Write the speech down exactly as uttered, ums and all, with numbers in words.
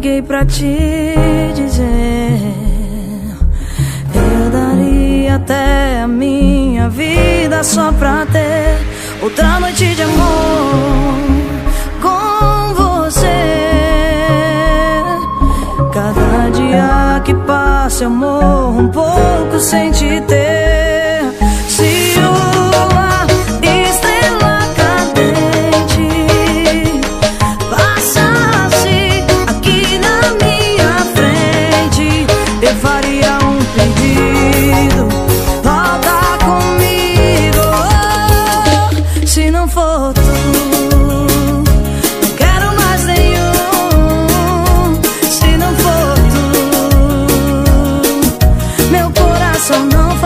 liguei pra te dizer, eu daria até a minha vida só pra ter outra noite de amor com você. Cada dia que passa eu morro um pouco sem te ter. Se uma estrela cadente passasse aqui na minha frente, eu faria um pedido: volta comigo. Se não for tu, não quero mais nenhum. Se não for tu, meu coração não